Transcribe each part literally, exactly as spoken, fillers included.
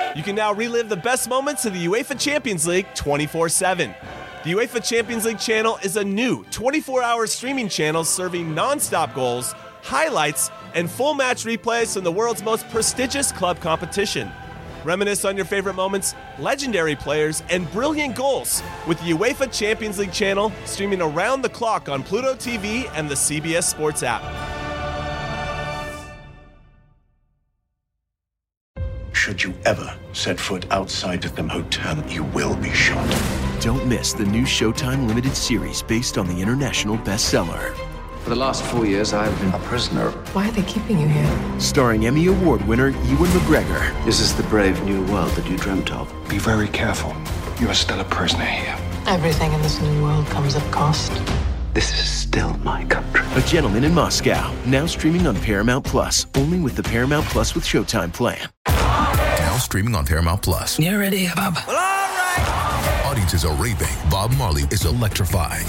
You can now relive the best moments of the UEFA Champions League twenty-four seven. The UEFA Champions League channel is a new twenty-four hour streaming channel serving non-stop goals, highlights, and full match replays from the world's most prestigious club competition. Reminisce on your favorite moments, legendary players, and brilliant goals with the UEFA Champions League channel streaming around the clock on Pluto T V and the C B S Sports app. Should you ever set foot outside of the hotel, you will be shot. Don't miss the new Showtime limited series based on the international bestseller. For the last four years, I've been a prisoner. Why are they keeping you here? Starring Emmy Award winner Ewan McGregor. This is the brave new world that you dreamt of. Be very careful. You are still a prisoner here. Everything in this new world comes at cost. This is still my country. A Gentleman in Moscow, now streaming on Paramount Plus, only with the Paramount Plus with Showtime plan. Now streaming on Paramount Plus. You ready, Bob? Well, all right. Audiences are raving. Bob Marley is electrifying.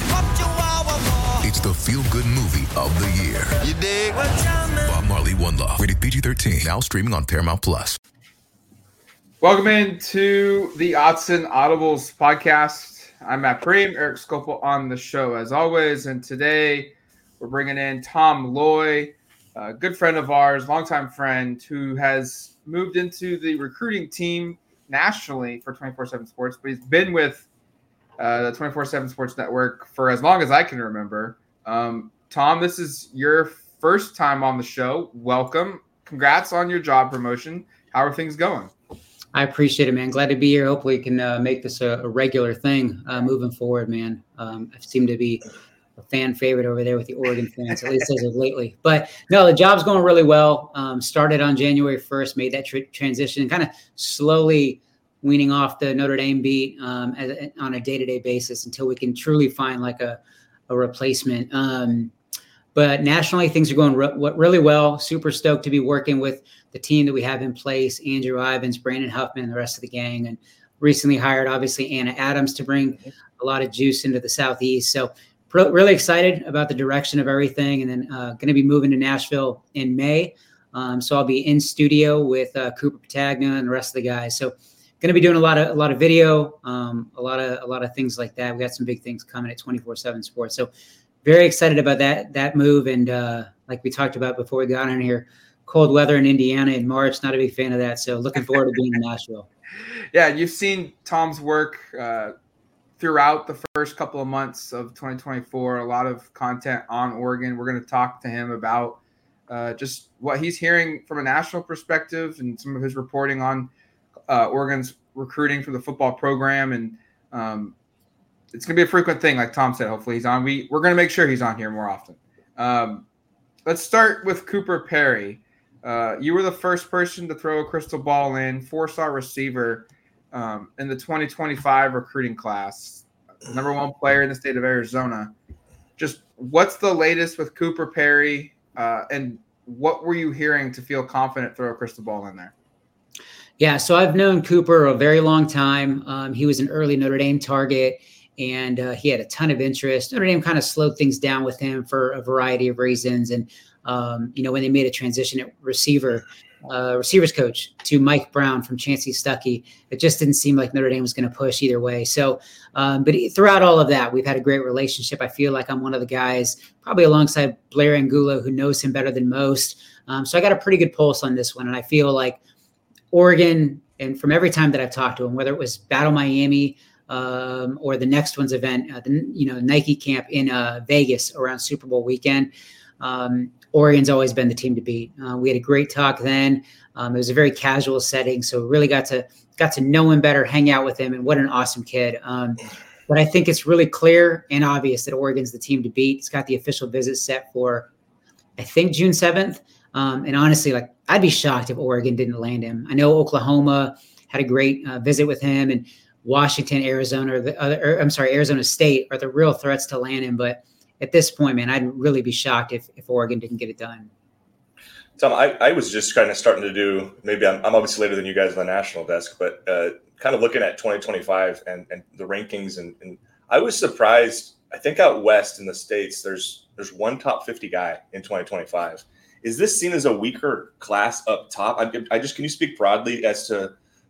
It's the feel-good movie of the year. You dig? Bob Marley, One Love. Rated P G thirteen. Now streaming on Paramount Plus. Welcome into the Autzen Audibles podcast. I'm Matt Preem, Eric Scopel on the show as always, and today we're bringing in Tom Loy, a good friend of ours, longtime friend who has moved into the recruiting team nationally for twenty-four seven Sports, but he's been with uh, the twenty-four seven Sports Network for as long as I can remember. Um, Tom, this is your first time on the show. Welcome. Congrats on your job promotion. How are things going? I appreciate it, man. Glad to be here. Hopefully we can uh, make this a, a regular thing uh, moving forward, man. Um, I seem to be a fan favorite over there with the Oregon fans, at least as of lately. But no, the job's going really well. Um, started on January first, made that tr- transition, kind of slowly weaning off the Notre Dame beat um, as, on a day-to-day basis until we can truly find like a, a replacement. Um, but nationally, things are going re- really well. Super stoked to be working with the team that we have in place, Andrew Ivins, Brandon Huffman, and the rest of the gang. And recently hired, obviously, Anna Adams to bring a lot of juice into the Southeast. So pr- really excited about the direction of everything. And then uh, going to be moving to Nashville in May. Um, so I'll be in studio with uh, Cooper Patagna and the rest of the guys. So going to be doing a lot of a lot of video, um, a lot of a lot of things like that. We got some big things coming at twenty-four seven Sports. So very excited about that that move. And uh, like we talked about before we got on here, cold weather in Indiana in March. Not a big fan of that. So looking forward to being in Nashville. Yeah, you've seen Tom's work uh, throughout the first couple of months of twenty twenty-four. A lot of content on Oregon. We're going to talk to him about uh, just what he's hearing from a national perspective and some of his reporting on uh, Oregon's recruiting for the football program. And um, it's going to be a frequent thing, like Tom said. Hopefully he's on. We, we're going to make sure he's on here more often. Um, let's start with Cooper Perry. Uh, you were the first person to throw a crystal ball in, four-star receiver um, in the twenty twenty-five recruiting class, number one player in the state of Arizona. Just what's the latest with Cooper Perry, uh, and what were you hearing to feel confident throw a crystal ball in there? Yeah, so I've known Cooper a very long time. Um, he was an early Notre Dame target, and uh, he had a ton of interest. Notre Dame kind of slowed things down with him for a variety of reasons, and Um, you know, when they made a transition at receiver, uh, receivers coach to Mike Brown from Chancey Stuckey, it just didn't seem like Notre Dame was going to push either way. So, um, but throughout all of that, we've had a great relationship. I feel like I'm one of the guys, probably alongside Blair Angulo, who knows him better than most. Um, so I got a pretty good pulse on this one. And I feel like Oregon, and from every time that I've talked to him, whether it was Battle Miami um, or the next one's event, uh, the, you know, Nike camp in uh, Vegas around Super Bowl weekend, um, Oregon's always been the team to beat. Uh, we had a great talk then. Um, it was a very casual setting, so really got to got to know him better, hang out with him, and what an awesome kid. Um, but I think it's really clear and obvious that Oregon's the team to beat. It's got the official visit set for, I think, June seventh. Um, and honestly, like I'd be shocked if Oregon didn't land him. I know Oklahoma had a great uh, visit with him, and Washington, Arizona, or the other, or, I'm sorry, Arizona State are the real threats to land him, but at this point, man, I'd really be shocked if, if Oregon didn't get it done. Tom, I, I was just kind of starting to do, maybe I'm, I'm obviously later than you guys on the national desk, but uh, kind of looking at twenty twenty-five and, and the rankings. And, and I was surprised. I think out west in the States, there's there's one top fifty guy in twenty twenty-five. Is this seen as a weaker class up top? I, I just, can you speak broadly as to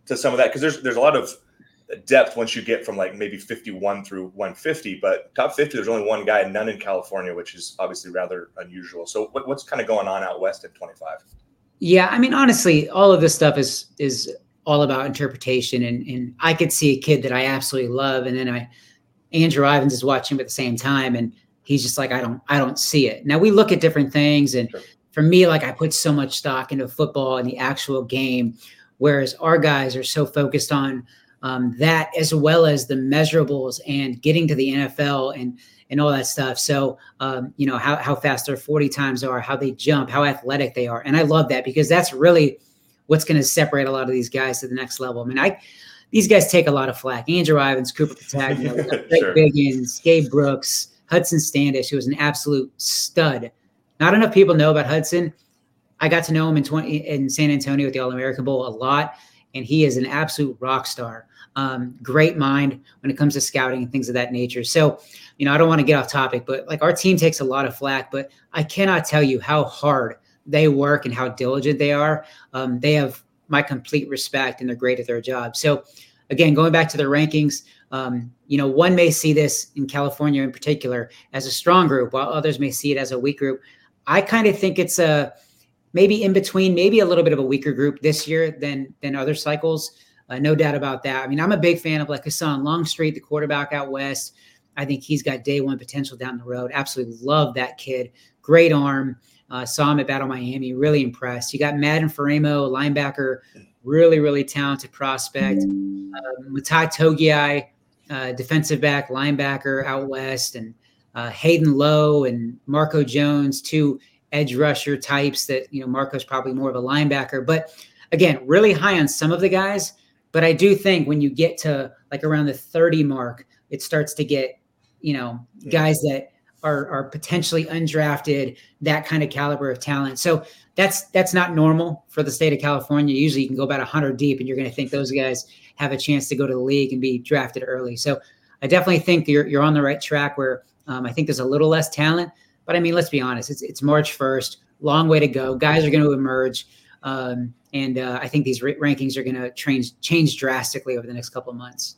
to some of that? Because there's there's a lot of depth once you get from like maybe fifty-one through one fifty, but top fifty, there's only one guy, none in California, which is obviously rather unusual. So what, what's kind of going on out west at twenty-five? Yeah, I mean, honestly, all of this stuff is is all about interpretation, and and I could see a kid that I absolutely love, and then I Andrew Ivins is watching him at the same time, and he's just like, I don't I don't see it. Now we look at different things, and Sure. for me, like I put so much stock into football and the actual game, whereas our guys are so focused on um, that as well as the measurables and getting to the N F L and and all that stuff. So, um, you know, how, how fast their forty times are, how they jump, how athletic they are. And I love that because that's really what's going to separate a lot of these guys to the next level. I mean, I these guys take a lot of flack. Andrew Ivins, Cooper Patag, you know, Greg Sure. Biggins, Gabe Brooks, Hudson Standish, who was an absolute stud. Not enough people know about Hudson. I got to know him in twenty in San Antonio at the All-American Bowl a lot, and he is an absolute rock star. Um, great mind when it comes to scouting and things of that nature. So, you know, I don't want to get off topic, but like our team takes a lot of flack, but I cannot tell you how hard they work and how diligent they are. Um, they have my complete respect and they're great at their job. So again, going back to the rankings, um, you know, one may see this in California in particular as a strong group, while others may see it as a weak group. I kind of think it's a maybe in between, maybe a little bit of a weaker group this year than than other cycles. Uh, no doubt about that. I mean, I'm a big fan of like Hassan Longstreet, the quarterback out west. I think he's got day one potential down the road. Absolutely love that kid. Great arm. Uh, saw him at Battle Miami. Really impressed. You got Madden Faremo, linebacker, really, really talented prospect. Um, Matai Togiai, uh, defensive back, linebacker out west, and uh, Hayden Lowe and Marco Jones, two edge rusher types that, you know, Marco's probably more of a linebacker. But again, really high on some of the guys. But I do think when you get to like around the thirty mark, it starts to get, you know, guys that are are potentially undrafted, that kind of caliber of talent. So that's that's not normal for the state of California. Usually you can go about one hundred deep and you're going to think those guys have a chance to go to the league and be drafted early. So I definitely think you're you're on the right track where um, I think there's a little less talent. But I mean, let's be honest, it's it's March first, long way to go. Guys are going to emerge. Um, and uh, I think these r- rankings are going to change change drastically over the next couple of months.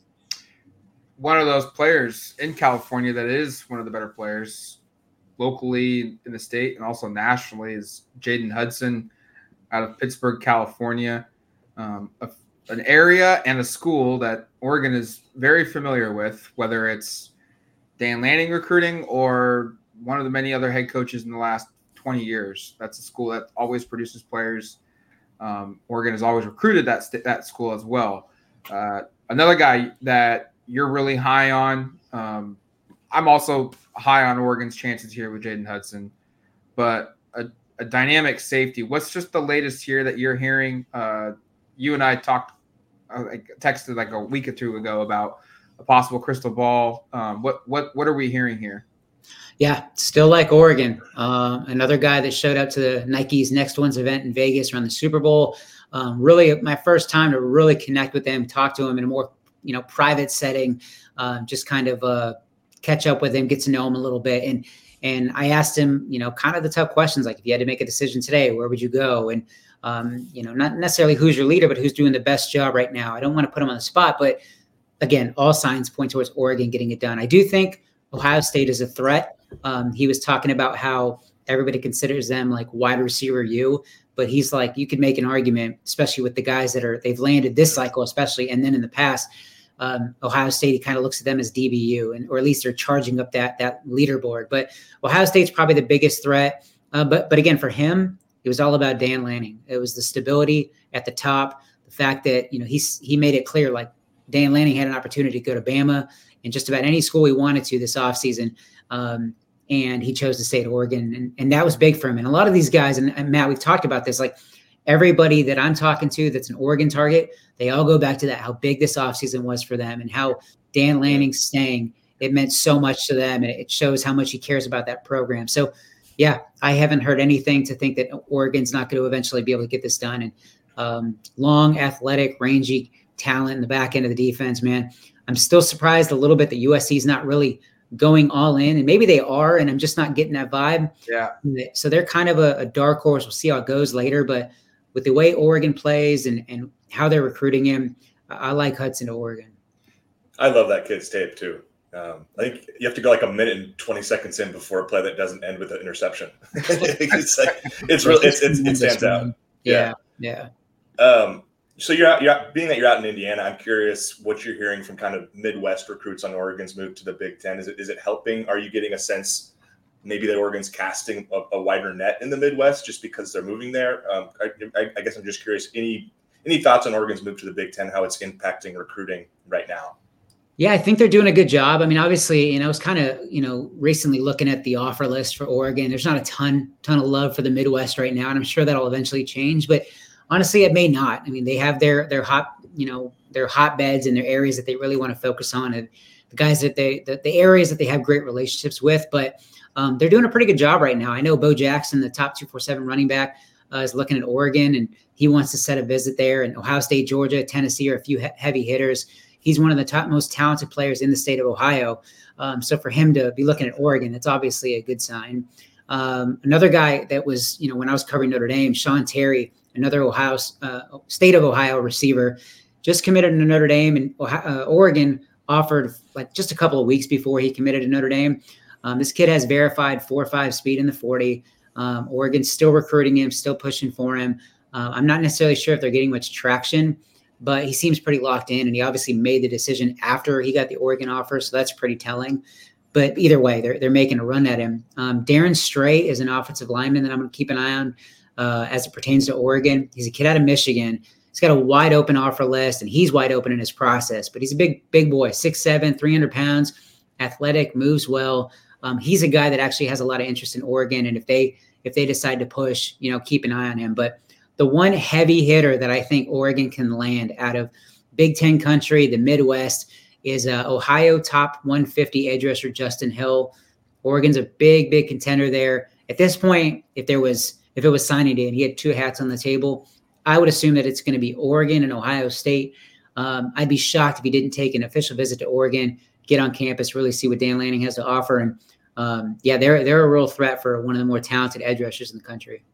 One of those players in California that is one of the better players locally in the state and also nationally is Jaden Hudson out of Pittsburgh, California, um, a, an area and a school that Oregon is very familiar with, whether it's Dan Lanning recruiting or one of the many other head coaches in the last twenty years. That's a school that always produces players. Um, Oregon has always recruited that st- that school as well. Uh, another guy that you're really high on. Um, I'm also high on Oregon's chances here with Jaden Hudson, but a, a dynamic safety. What's just the latest here that you're hearing? Uh, you and I talked, uh, I texted like a week or two ago about a possible crystal ball. Um, what what what are we hearing here? Yeah, still like Oregon. Uh, another guy that showed up to the Nike's Next Ones event in Vegas around the Super Bowl. Um, really, my first time to really connect with him, talk to him in a more you know private setting, uh, just kind of uh, catch up with him, get to know him a little bit. And and I asked him, you know, kind of the tough questions, like if you had to make a decision today, where would you go? And um, you know, not necessarily who's your leader, but who's doing the best job right now. I don't want to put him on the spot, but again, all signs point towards Oregon getting it done. I do think Ohio State is a threat. Um, he was talking about how everybody considers them like wide receiver U, but he's like, you could make an argument, especially with the guys that are, they've landed this cycle, especially. And then in the past, um, Ohio State, he kind of looks at them as D B U, and, or at least they're charging up that, that leaderboard. But Ohio State's probably the biggest threat. Uh, but, but again, for him, it was all about Dan Lanning. It was the stability at the top, the fact that, you know, he's, he made it clear, like Dan Lanning had an opportunity to go to Bama and just about any school he wanted to this offseason. Um, and he chose to stay at Oregon. And, and that was big for him. And a lot of these guys, and, and Matt, we've talked about this, like everybody that I'm talking to that's an Oregon target, they all go back to that, how big this offseason was for them and how Dan Lanning staying, it meant so much to them. And it shows how much he cares about that program. So, yeah, I haven't heard anything to think that Oregon's not going to eventually be able to get this done. And um, long, athletic, rangy talent in the back end of the defense, man. I'm still surprised a little bit that U S C is not really going all in, and maybe they are, and I'm just not getting that vibe. Yeah. So they're kind of a, a dark horse. We'll see how it goes later, but with the way Oregon plays and, and how they're recruiting him, I like Hudson to Oregon. I love that kid's tape too. Um, I think you have to go like a minute and twenty seconds in before a play that doesn't end with an interception. it's like, it's really, it's, it's, it stands out. Yeah. Yeah. Um, so you're out, you're out, being that you're out in Indiana, I'm curious what you're hearing from kind of Midwest recruits on Oregon's move to the Big Ten. Is it, is it helping? Are you getting a sense maybe that Oregon's casting a, a wider net in the Midwest just because they're moving there? Um, I, I, I guess I'm just curious, any, any thoughts on Oregon's move to the Big Ten, how it's impacting recruiting right now? Yeah, I think they're doing a good job. I mean, obviously, you know, I was kind of, you know, recently looking at the offer list for Oregon. There's not a ton, ton of love for the Midwest right now, and I'm sure that'll eventually change. But honestly, it may not. I mean, they have their their hot, you know, their hotbeds and their areas that they really want to focus on, and the guys that they, the, the areas that they have great relationships with. But um, they're doing a pretty good job right now. I know Bo Jackson, the top two forty-seven running back, uh, is looking at Oregon, and he wants to set a visit there. And Ohio State, Georgia, Tennessee are a few he- heavy hitters. He's one of the top, most talented players in the state of Ohio. Um, so for him to be looking at Oregon, that's obviously a good sign. Um, another guy that was, you know, when I was covering Notre Dame, Sean Terry, another Ohio uh, state of Ohio receiver, just committed to Notre Dame, and Ohio, uh, Oregon offered like just a couple of weeks before he committed to Notre Dame. Um, this kid has verified four or five speed in the forty. Um, Oregon's still recruiting him, still pushing for him. Uh, I'm not necessarily sure if they're getting much traction, but he seems pretty locked in, and he obviously made the decision after he got the Oregon offer, so that's pretty telling. But either way, they're they're making a run at him. Um, Darren Stray is an offensive lineman that I'm going to keep an eye on uh, as it pertains to Oregon. He's a kid out of Michigan. He's got a wide open offer list, and he's wide open in his process. But he's a big big boy, six seven, three hundred pounds, athletic, moves well. Um, he's a guy that actually has a lot of interest in Oregon, and if they if they decide to push, you know, keep an eye on him. But the one heavy hitter that I think Oregon can land out of Big Ten country, the Midwest, is uh, Ohio top one fifty edge rusher Justin Hill. Oregon's a big, big contender there. At this point, if there was, if it was signing day and he had two hats on the table, I would assume that it's going to be Oregon and Ohio State. Um, I'd be shocked if he didn't take an official visit to Oregon, get on campus, really see what Dan Lanning has to offer. And um, yeah, they're they're a real threat for one of the more talented edge rushers in the country.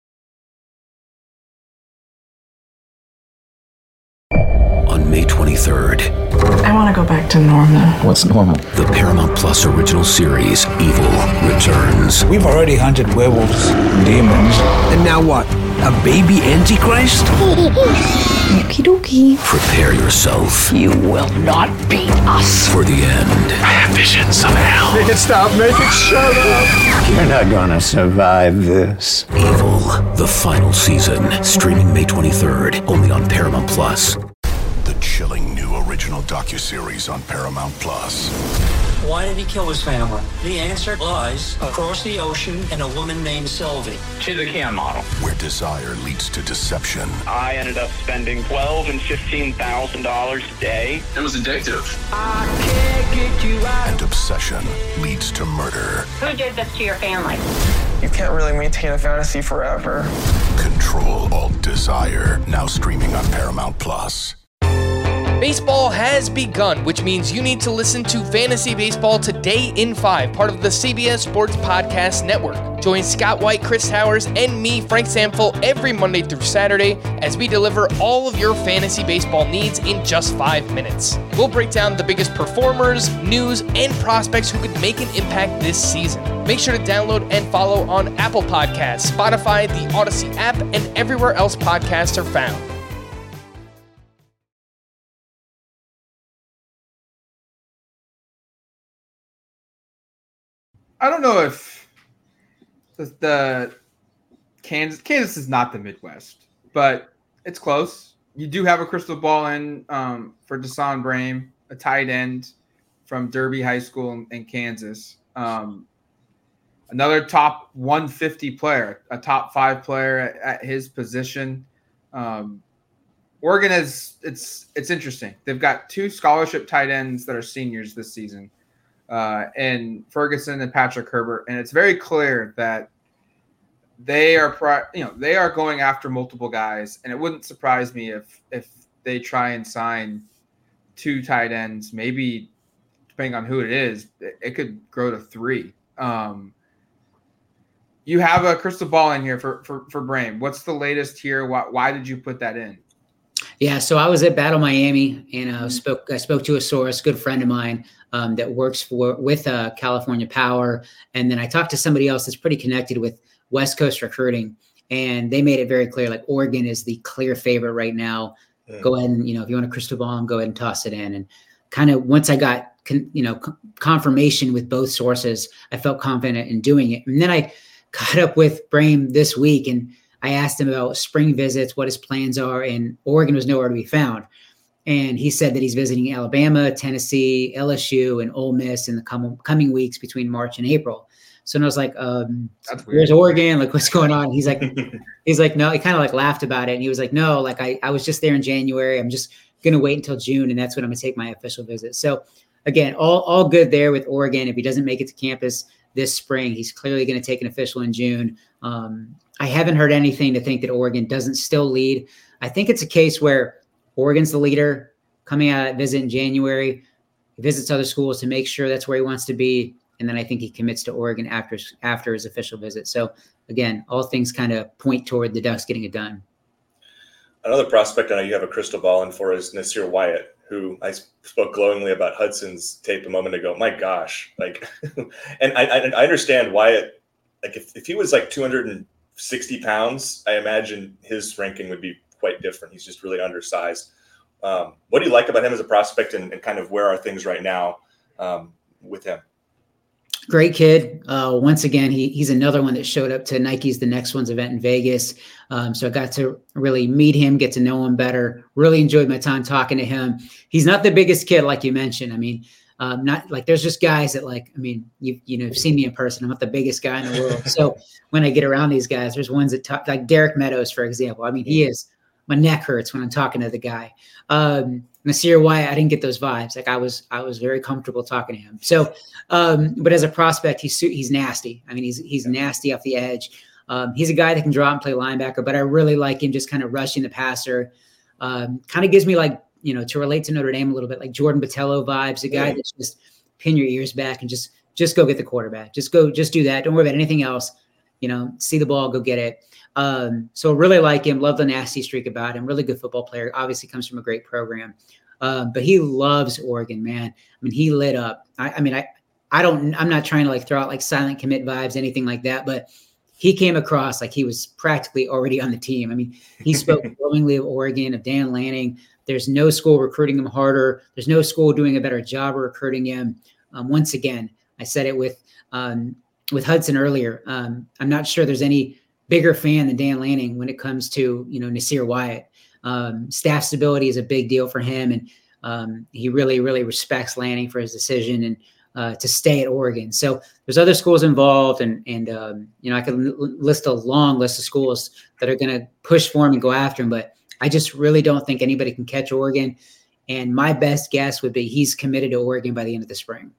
On May twenty-third. I want to go back to normal. What's normal? The Paramount Plus original series, Evil, returns. We've already hunted werewolves, demons. And now what? A baby Antichrist? Okie dokie. Prepare yourself. You will not beat us. For the end. I have visions of hell. Make it stop, make it shut up. You're not gonna survive this. Evil, the final season. Streaming May twenty-third, only on Paramount Plus. The chilling new original docuseries on Paramount Plus. Why did he kill his family? The answer lies across the ocean in a woman named Sylvie. She's a Can model. Where desire leads to deception. I ended up spending twelve and fifteen thousand dollars a day. It was addictive. I can't get you out. And obsession leads to murder. Who did this to your family? You can't really maintain a fantasy forever. Control Alt Desire. Now streaming on Paramount Plus. Baseball has begun, which means you need to listen to Fantasy Baseball Today in five, part of the C B S Sports Podcast Network. Join Scott White, Chris Towers, and me, Frank Samfel, every Monday through Saturday as we deliver all of your fantasy baseball needs in just five minutes. We'll break down the biggest performers, news, and prospects who could make an impact this season. Make sure to download and follow on Apple Podcasts, Spotify, the Odyssey app, and everywhere else podcasts are found. I don't know if the, the Kansas Kansas is not the Midwest, but it's close. You do have a crystal ball in um, for Desan Brame, a tight end from Derby High School in, in Kansas. Um, another top one fifty player, a top five player at, at his position. Um, Oregon is it's it's interesting. They've got two scholarship tight ends that are seniors this season. Uh, and Ferguson and Patrick Herbert, and it's very clear that they are, you know, they are going after multiple guys, and it wouldn't surprise me if if they try and sign two tight ends, maybe depending on who it is, it, it could grow to three. Um, you have a crystal ball in here for for for Brame. What's the latest here? Why why did you put that in? Yeah, so I was at Battle Miami, and I spoke. I spoke to a source, good friend of mine, um, that works for with uh, California Power, and then I talked to somebody else that's pretty connected with West Coast recruiting, and they made it very clear, like Oregon is the clear favorite right now. Mm. Go ahead and, you know, if you want a crystal ball, go ahead and toss it in. And kind of once I got, con, you know, c- confirmation with both sources, I felt confident in doing it. And then I caught up with Brame this week, and I asked him about spring visits, what his plans are, and Oregon was nowhere to be found. And he said that he's visiting Alabama, Tennessee, L S U, and Ole Miss in the com- coming weeks between March and April. So I was like, um, where's Oregon? Like, what's going on? And he's like, he's like, no, he kind of like laughed about it. And he was like, no, like I, I was just there in January. I'm just going to wait until June. And that's when I'm gonna take my official visit. So again, all, all good there with Oregon. If he doesn't make it to campus this spring, he's clearly going to take an official in June. Um, I haven't heard anything to think that Oregon doesn't still lead. I think it's a case where Oregon's the leader coming out of that visit in January. He visits other schools to make sure that's where he wants to be. And then I think he commits to Oregon after, after his official visit. So again, all things kind of point toward the Ducks getting it done. Another prospect I know you have a crystal ball in for is Nasir Wyatt, who I spoke glowingly about Hudson's tape a moment ago. My gosh. Like, and I, I understand Wyatt, like if, if he was like two hundred sixty pounds, I imagine his ranking would be quite different. He's just really undersized. Um, what do you like about him as a prospect, and, and kind of where are things right now um, with him? Great kid. Uh, once again, he he's another one that showed up to Nike's The Next One's event in Vegas. Um, so I got to really meet him, get to know him better. Really enjoyed my time talking to him. He's not the biggest kid, like you mentioned. I mean, um, not like there's just guys that like, I mean, you you know, you've seen me in person. I'm not the biggest guy in the world. So when I get around these guys, there's ones that talk like Derek Meadows, for example. I mean, he is, my neck hurts when I'm talking to the guy. Um, Nasir Wyatt, I didn't get those vibes. Like I was, I was very comfortable talking to him. So, um, but as a prospect, he's he's nasty. I mean, he's he's nasty off the edge. Um, he's a guy that can draw and play linebacker, but I really like him just kind of rushing the passer. Um, kind of gives me like, you know, to relate to Notre Dame a little bit, like Jordan Botelho vibes. A guy yeah. that's just pin your ears back and just just go get the quarterback. Just go, just do that. Don't worry about anything else. You know, see the ball, go get it. Um, so really like him, love the nasty streak about him, really good football player, obviously comes from a great program. Um, but he loves Oregon, man. I mean, he lit up. I, I mean, I, I don't, I'm not trying to like throw out like silent commit vibes, anything like that, but he came across like he was practically already on the team. I mean, he spoke glowingly of Oregon, of Dan Lanning. There's no school recruiting him harder. There's no school doing a better job of recruiting him. Um, once again, I said it with, um, with Hudson earlier. Um, I'm not sure there's any bigger fan than Dan Lanning when it comes to, you know, Nasir Wyatt. Um, staff stability is a big deal for him. And um, he really, really respects Lanning for his decision and uh, to stay at Oregon. So there's other schools involved. And, and um, you know, I could l- list a long list of schools that are going to push for him and go after him. But I just really don't think anybody can catch Oregon. And my best guess would be he's committed to Oregon by the end of the spring.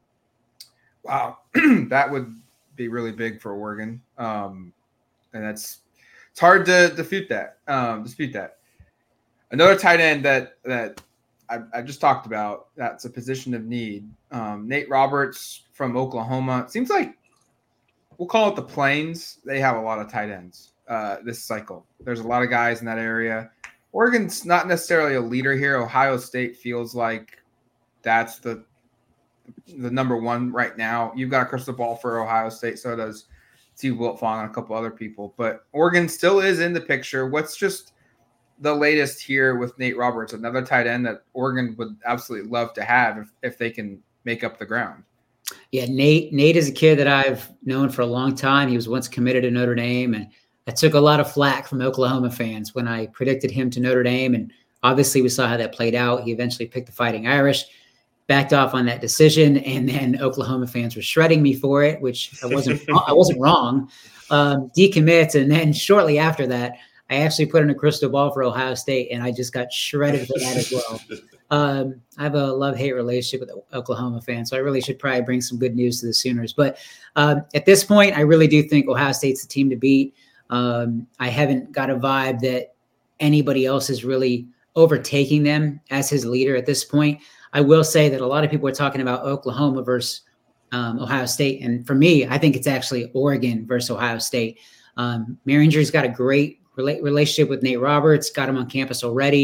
Wow. That would be really big for Oregon. Um, and that's, it's hard to dispute that, um, dispute that. Another tight end that, that I, I just talked about, that's a position of need. Um, Nate Roberts from Oklahoma. It seems like we'll call it the Plains. They have a lot of tight ends uh, this cycle. There's a lot of guys in that area. Oregon's not necessarily a leader here. Ohio State feels like that's the the number one right now. You've got a crystal ball for Ohio State, so does Steve Wiltfong and a couple other people. But Oregon still is in the picture. What's just the latest here with Nate Roberts, another tight end that Oregon would absolutely love to have if, if they can make up the ground? Yeah, Nate Nate is a kid that I've known for a long time. He was once committed to Notre Dame, and I took a lot of flack from Oklahoma fans when I predicted him to Notre Dame. And obviously we saw how that played out. He eventually picked the Fighting Irish, backed off on that decision, and then Oklahoma fans were shredding me for it, which I wasn't I wasn't wrong. Um, decommits, and then shortly after that, I actually put in a crystal ball for Ohio State, and I just got shredded for that as well. Um, I have a love-hate relationship with Oklahoma fans, so I really should probably bring some good news to the Sooners. But um, at this point, I really do think Ohio State's the team to beat. Um, I haven't got a vibe that anybody else is really overtaking them as his leader at this point. I will say that a lot of people are talking about Oklahoma versus um, Ohio State. And for me, I think it's actually Oregon versus Ohio State. Um, Maringer's got a great rela- relationship with Nate Roberts, got him on campus already.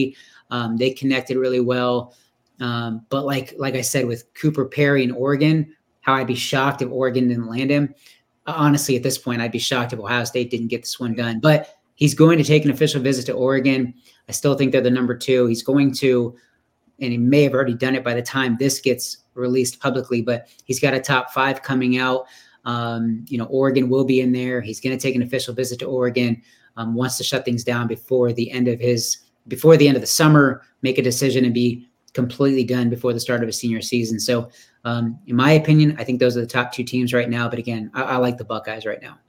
Um, they connected really well. Um, but like like I said, with Cooper Perry in Oregon, how I'd be shocked if Oregon didn't land him. Honestly, at this point, I'd be shocked if Ohio State didn't get this one done. But he's going to take an official visit to Oregon. I still think they're the number two. He's going to, and he may have already done it by the time this gets released publicly, but he's got a top five coming out. Um, you know, Oregon will be in there. He's going to take an official visit to Oregon, um, wants to shut things down before the end of his, before the end of the summer, make a decision and be completely done before the start of his senior season. So um, in my opinion, I think those are the top two teams right now. But again, I, I like the Buckeyes right now.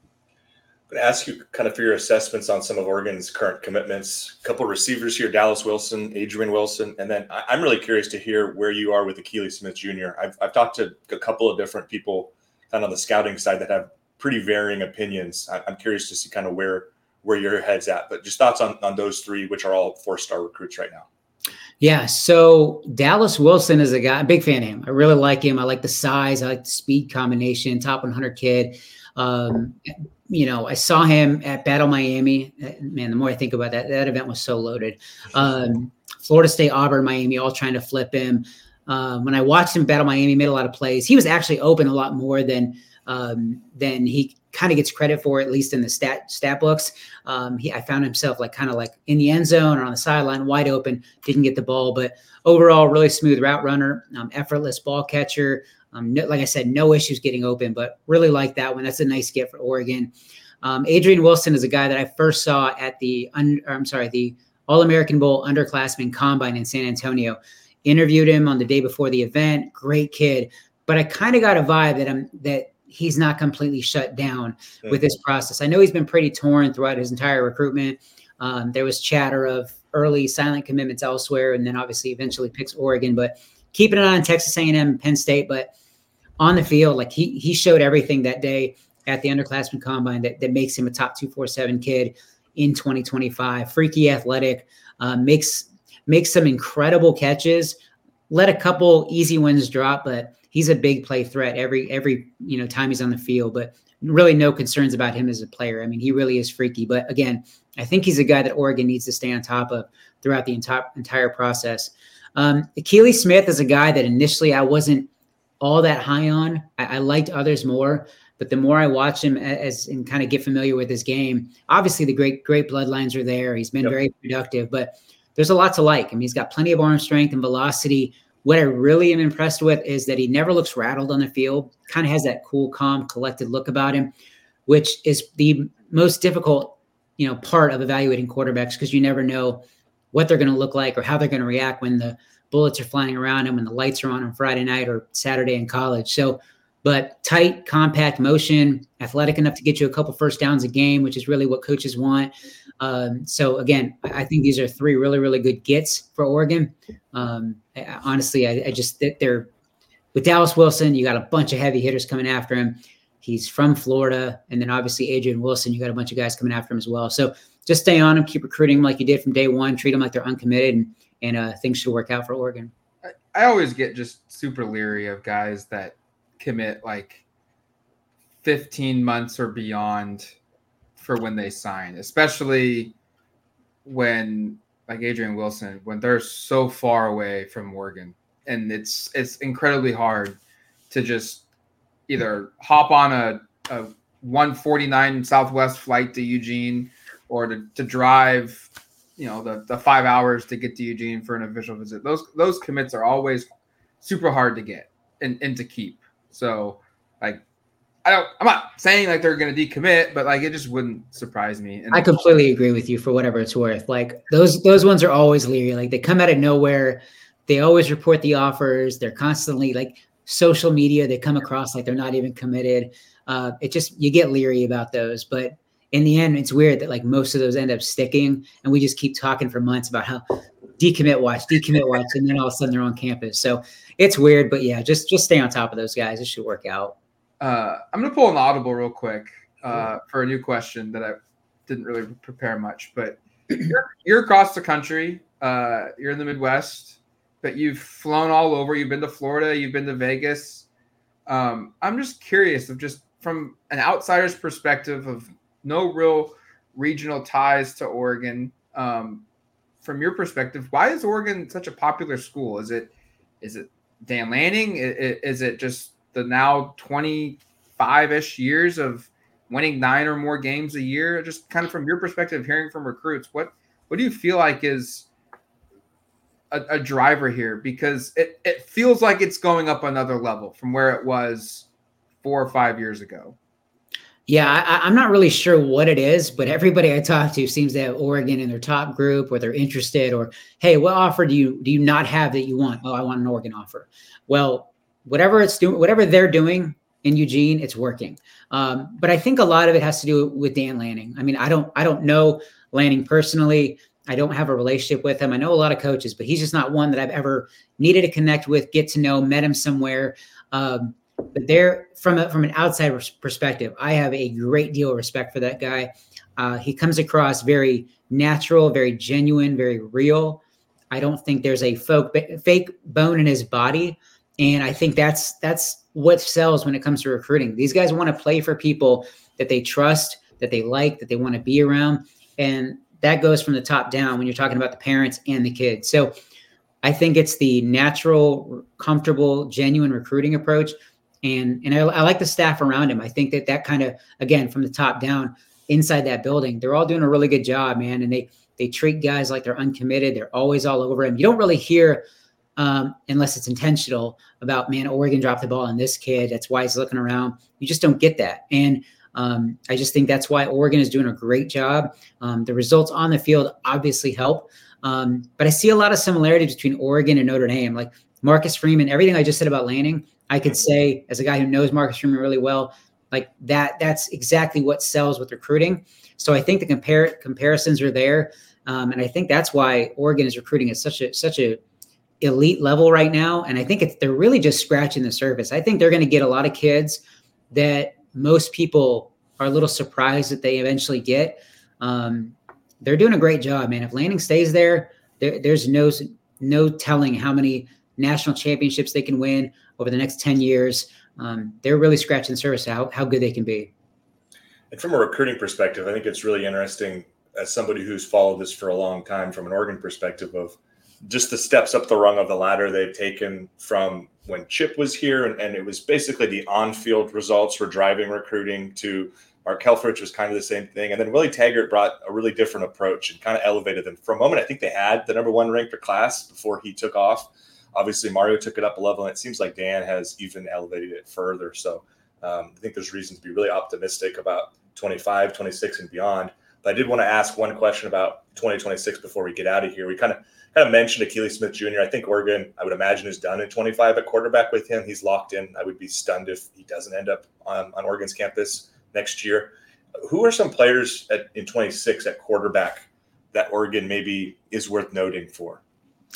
I'm going to ask you kind of for your assessments on some of Oregon's current commitments. A couple of receivers here, Dallas Wilson, Adrian Wilson. And then I, I'm really curious to hear where you are with Akili Smith Junior I've, I've talked to a couple of different people kind of on the scouting side that have pretty varying opinions. I, I'm curious to see kind of where, where your head's at, but just thoughts on, on those three, which are all four-star recruits right now. Yeah, so Dallas Wilson is a guy, I'm a big fan of him. I really like him. I like the size. I like the speed combination, top one hundred kid. Um, you know, I saw him at Battle Miami. Man, the more I think about that, that event was so loaded. Um, Florida State, Auburn, Miami, all trying to flip him. Um, when I watched him Battle Miami, he made a lot of plays. He was actually open a lot more than um, than he kind of gets credit for, at least in the stat stat books. Um, he, I found himself like kind of like in the end zone or on the sideline, wide open, didn't get the ball, but overall really smooth route runner, um, effortless ball catcher. Um, no, like I said, no issues getting open, but really like that one. That's a nice get for Oregon. Um, Adrian Wilson is a guy that I first saw at the, un, or I'm sorry, the All-American Bowl underclassmen combine in San Antonio. Interviewed him on the day before the event. Great kid, but I kind of got a vibe that I'm that. he's not completely shut down mm-hmm. with this process. I know he's been pretty torn throughout his entire recruitment. Um, there was chatter of early silent commitments elsewhere, and then obviously eventually picks Oregon, but keeping an eye on Texas A and M and Penn State. But on the field, like he he showed everything that day at the underclassmen combine that, that makes him a top two forty-seven kid in twenty twenty-five. Freaky athletic, uh, makes makes some incredible catches, let a couple easy ones drop, but he's a big play threat every every you know time he's on the field, but really no concerns about him as a player. I mean, he really is freaky. But again, I think he's a guy that Oregon needs to stay on top of throughout the entire entire process. Um, Akili Smith is a guy that initially I wasn't all that high on. I, I liked others more, but the more I watch him as and kind of get familiar with his game, obviously the great great bloodlines are there. He's been yep. very productive, but there's a lot to like. I mean, he's got plenty of arm strength and velocity. What I really am impressed with is that he never looks rattled on the field, kind of has that cool, calm, collected look about him, which is the most difficult, you know, part of evaluating quarterbacks because you never know what they're going to look like or how they're going to react when the bullets are flying around and when the lights are on on Friday night or Saturday in college. So, but tight, compact motion, athletic enough to get you a couple first downs a game, which is really what coaches want. Um, so again, I think these are three really, really good gets for Oregon. Um, I, honestly, I, I just that they're with Dallas Wilson. You got a bunch of heavy hitters coming after him. He's from Florida, and then obviously Adrian Wilson. You got a bunch of guys coming after him as well. So just stay on him, keep recruiting him like you did from day one. Treat them like they're uncommitted, and, and uh, things should work out for Oregon. I, I always get just super leery of guys that commit like fifteen months or beyond for when they sign, especially when like Adrian Wilson, when they're so far away from Oregon, and it's it's incredibly hard to just either hop on a, a one forty-nine Southwest flight to Eugene or to, to drive, you know, the, the five hours to get to Eugene for an official visit. Those those commits are always super hard to get and, and to keep. So like I don't I'm not saying like they're gonna decommit, but like it just wouldn't surprise me. And I completely agree with you for whatever it's worth. Like those those ones are always leery. Like they come out of nowhere. They always report the offers. They're constantly like social media. They come across like they're not even committed. Uh, it just you get leery about those. But in the end, it's weird that like most of those end up sticking, and we just keep talking for months about how decommit watch, decommit watch, and then all of a sudden they're on campus. So it's weird, but yeah, just just stay on top of those guys. It should work out. Uh, I'm going to pull an audible real quick uh, for a new question that I didn't really prepare much, but you're, you're across the country. Uh, you're in the Midwest, but you've flown all over. You've been to Florida. You've been to Vegas. Um, I'm just curious of just from an outsider's perspective of no real regional ties to Oregon. Um, from your perspective, why is Oregon such a popular school? Is it is it Dan Lanning? Is, is it just the now twenty-five-ish years of winning nine or more games a year? Just kind of from your perspective, hearing from recruits, what what do you feel like is a, a driver here? Because it, it feels like it's going up another level from where it was four or five years ago. Yeah, I, I'm not really sure what it is, but everybody I talk to seems to have Oregon in their top group, or they're interested, or, hey, what offer do you do you not have that you want? Oh, I want an Oregon offer. Well, whatever it's doing, whatever they're doing in Eugene, it's working. Um, but I think a lot of it has to do with Dan Lanning. I mean, I don't I don't know Lanning personally. I don't have a relationship with him. I know a lot of coaches, but he's just not one that I've ever needed to connect with, get to know, met him somewhere. Um, But there, from a, from an outside perspective, I have a great deal of respect for that guy. Uh, he comes across very natural, very genuine, very real. I don't think there's a folk, fake bone in his body, and I think that's that's what sells when it comes to recruiting. These guys want to play for people that they trust, that they like, that they want to be around, and that goes from the top down when you're talking about the parents and the kids. So I think it's the natural, comfortable, genuine recruiting approach. And and I, I like the staff around him. I think that that kind of, again, from the top down inside that building, they're all doing a really good job, man. And they they treat guys like they're uncommitted. They're always all over him. You don't really hear, um, unless it's intentional, about, man, Oregon dropped the ball on this kid. That's why he's looking around. You just don't get that. And um, I just think that's why Oregon is doing a great job. Um, the results on the field obviously help. Um, but I see a lot of similarities between Oregon and Notre Dame. Like Marcus Freeman, everything I just said about Lanning, I could say, as a guy who knows Marcus Freeman really well, like that, that's exactly what sells with recruiting. So I think the compare comparisons are there. Um, and I think that's why Oregon is recruiting at such a, such a elite level right now. And I think it's, they're really just scratching the surface. I think they're going to get a lot of kids that most people are a little surprised that they eventually get. Um, they're doing a great job, man. If Lanning stays there, there there's no, no telling how many national championships they can win over the next ten years. Um, they're really scratching the surface how, how good they can be. And from a recruiting perspective, I think it's really interesting, as somebody who's followed this for a long time, from an Oregon perspective, of just the steps up the rung of the ladder they've taken from when Chip was here. And, and it was basically the on-field results were driving recruiting, to Mark Helfrich was kind of the same thing. And then Willie Taggart brought a really different approach and kind of elevated them. For a moment, I think they had the number one ranked class before he took off. Obviously, Mario took it up a level, and it seems like Dan has even elevated it further. So um, I think there's reason to be really optimistic about twenty-five, twenty-six, and beyond. But I did want to ask one question about twenty twenty-six before we get out of here. We kind of kind of mentioned Akili Smith Junior I think Oregon, I would imagine, is done in twenty-five at quarterback with him. He's locked in. I would be stunned if he doesn't end up on, on Oregon's campus next year. Who are some players at, in twenty-six at quarterback that Oregon maybe is worth noting for?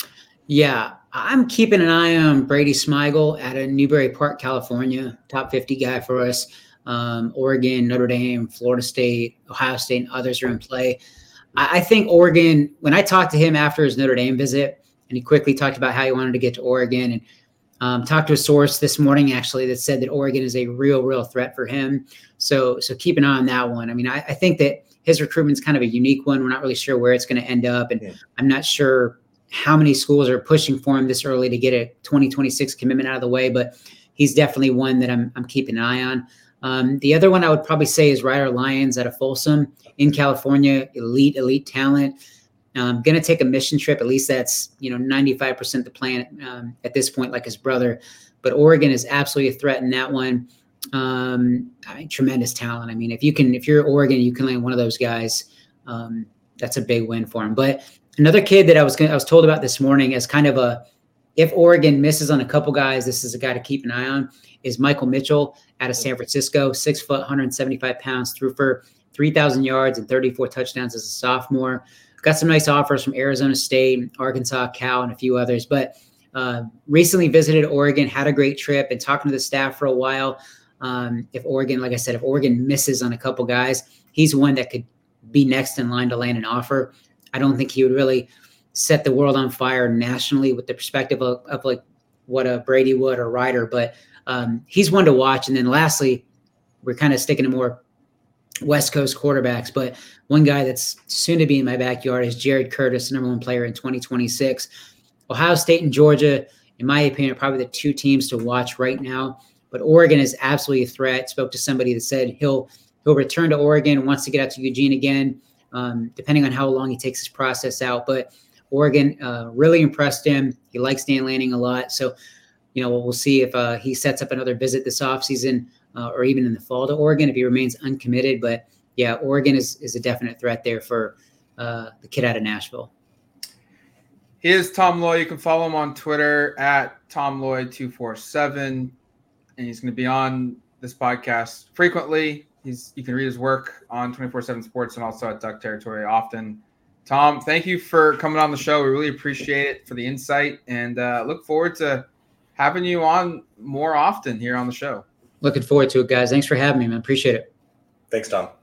Yeah, I'm keeping an eye on Brady Smigel out of Newbury Park, California, top fifty guy for us. Um, Oregon, Notre Dame, Florida State, Ohio State, and others are in play. I, I think Oregon, when I talked to him after his Notre Dame visit, and he quickly talked about how he wanted to get to Oregon, and um, talked to a source this morning, actually, that said that Oregon is a real, real threat for him. So, so keep an eye on that one. I mean, I, I think that his recruitment's kind of a unique one. We're not really sure where it's going to end up, and yeah. I'm not sure how many schools are pushing for him this early to get a twenty twenty-six commitment out of the way, but he's definitely one that I'm I'm keeping an eye on. Um, the other one I would probably say is Ryder Lyons out of Folsom in California, elite, elite talent. Um, going to take a mission trip. At least that's, you know, ninety-five percent the plan um, at this point, like his brother. But Oregon is absolutely a threat in that one. Um, I mean, tremendous talent. I mean, if you can, if you're Oregon, you can land one of those guys. Um, that's a big win for him. But another kid that I was gonna, I was told about this morning as kind of a, if Oregon misses on a couple guys, this is a guy to keep an eye on, is Michael Mitchell out of San Francisco, six foot, one hundred seventy-five pounds, threw for three thousand yards and thirty-four touchdowns as a sophomore. Got some nice offers from Arizona State, Arkansas, Cal, and a few others, but uh, recently visited Oregon, had a great trip, and talking to the staff for a while. Um, if Oregon, like I said, if Oregon misses on a couple guys, he's one that could be next in line to land an offer. I don't think he would really set the world on fire nationally with the perspective of, of like what a Brady would or Ryder, but um, he's one to watch. And then lastly, we're kind of sticking to more West Coast quarterbacks. But one guy that's soon to be in my backyard is Jared Curtis, the number one player in twenty twenty-six. Ohio State and Georgia, in my opinion, are probably the two teams to watch right now. But Oregon is absolutely a threat. Spoke to somebody that said he'll he'll return to Oregon, wants to get out to Eugene again, um, depending on how long he takes his process out. But Oregon uh, really impressed him. He likes Dan Lanning a lot. So, you know, we'll see if uh, he sets up another visit this offseason uh, or even in the fall to Oregon if he remains uncommitted. But, yeah, Oregon is, is a definite threat there for uh, the kid out of Nashville. He is Tom Loy. You can follow him on Twitter at Tom Loy two four seven. And he's going to be on this podcast frequently. He's You can read his work on twenty-four seven Sports and also at Duck Territory often. Tom, thank you for coming on the show. We really appreciate it for the insight and uh, look forward to having you on more often here on the show. Looking forward to it, guys. Thanks for having me, man. Appreciate it. Thanks, Tom.